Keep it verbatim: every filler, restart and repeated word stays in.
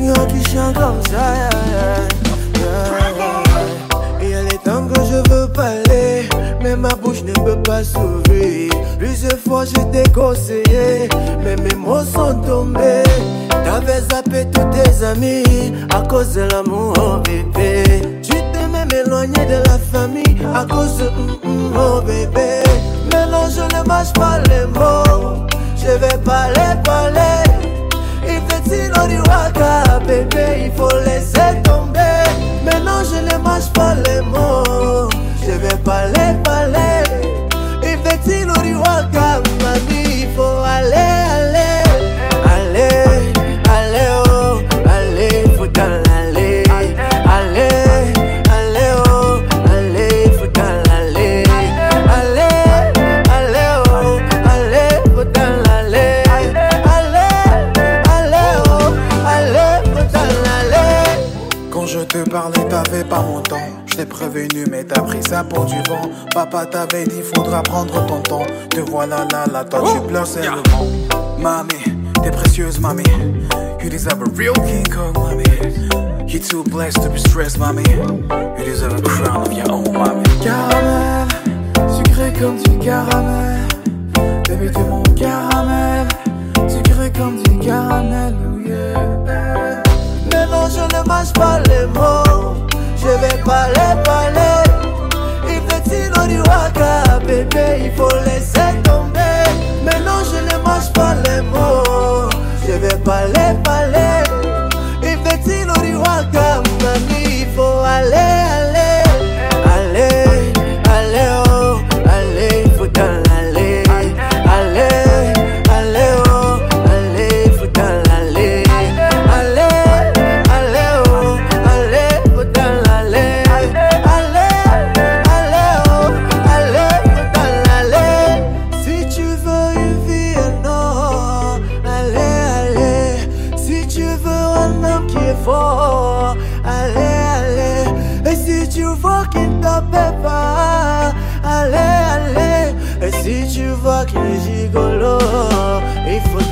Rien qui chante comme ça, yeah, yeah, yeah. Il y a les temps que je veux parler, mais ma bouche ne peut pas s'ouvrir. Plusieurs fois je t'ai conseillé, mais mes mots sont tombés. T'avais zappé tous tes amis à cause de l'amour, oh bébé. Tu t'es même éloigné de la famille à cause de mm, mm, oh bébé. Maintenant je ne mâche pas les mots, je vais parler, parler. Il fait sinon du waka, bébé, il faut laisser tomber. Maintenant je ne mâche pas les mots, je vais parler, parler. Il fait sinon du waka, mamie, il faut aller, aller. Allez, allez, oh, allez, faut t'en aller. Allez, allez, oh, allez, faut t'en aller. Allez, allez, oh, allez, faut t'en aller. Allez, allez, oh, allez, faut t'en aller. Quand je te parlais, t'avais pas mon temps. Je t'ai prévenu, mais t'as pris ça pour du vent. Papa t'avait dit, faudra prendre ton temps. Te voilà là, là, toi tu pleures, c'est le vent. Mamie, t'es précieuse, mamie. You deserve a real King Kong, mamie. You're too blessed to be stressed, mamie. You deserve a crown of your own, mamie. Caramel, sucré comme du caramel. Baby, t'es mon caramel, sucré comme du caramel, oh yeah. Maintenant je ne mâche pas les mots, je vais parler, parler. Il fait sinon du waka, bébé, il faut laisser tomber. Maintenant je ne mâche pas les mots, je vais parler, parler. Il fait sinon du waka, mamie, il faut aller, aller. Allez, allez, oh, allez, il faut t'en aller. Allez, allez, oh, allez, il faut t'en aller. Allez, allez, oh, allez, il faut t'en aller. Allez, allez, oh, allez, il faut t'en aller. Si tu veux une vie, non, allez, allez. Si tu veux un homme qui est fort, allez, allez. Et si tu vois qu'il ne t'appelle pas, allez, allez. Et si tu vois qu'il est gigolo, il faut